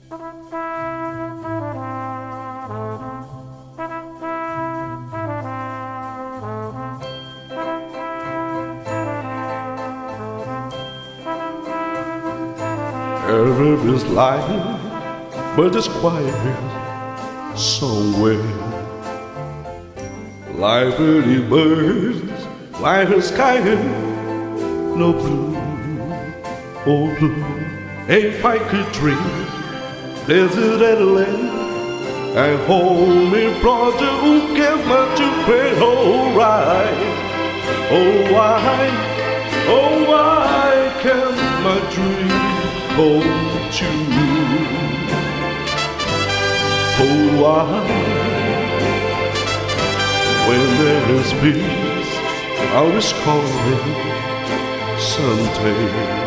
Everybody's lying, but it's quiet somewhere. Like pretty birds, like a sky, no blue, oh blue. If I could dream, desert land, and hold me brother who gave my to pray, oh right, oh why can't my dream hold you? Oh why, when there is peace, I was calling someday.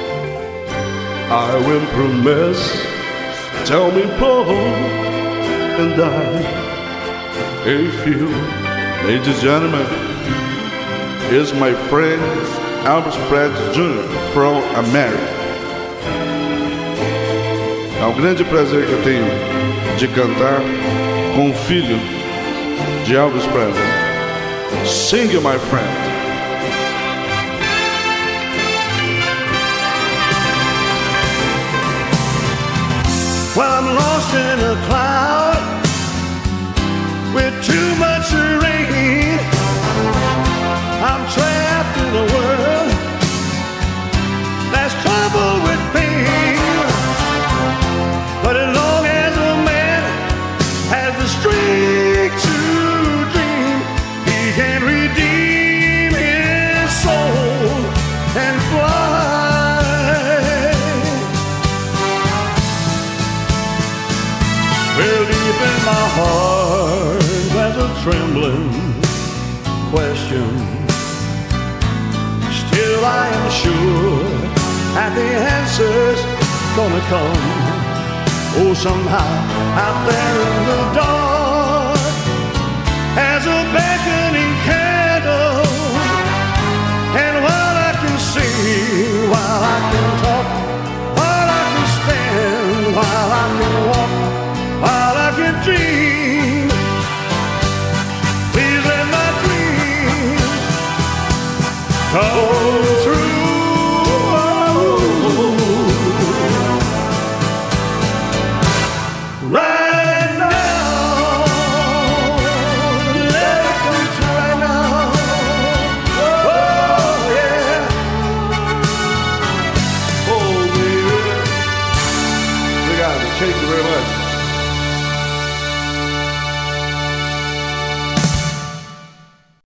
I will promise, tell me Paul, and if you, ladies and gentlemen, is my friend Elvis Presley Jr. from America. É um grande prazer que eu tenho de cantar com o filho de Elvis Presley. Sing it, my friend. Well, I'm lost in a cloud with too much rain. I'm trapped in a world that's troubled with pain. But as long as a man has the strength to dream, he can redeem his soul and fly. Well, deep in my heart there's a trembling question. Still I am sure that the answer's gonna come. Oh, somehow out there in the dark, as a beckoning candle, and while I can see, while I can talk, while I can stand, while I can walk, while I can dream, please let my dream come true. Right now, let it come true right now. Oh yeah, Oh baby, we got it. Thank you very much.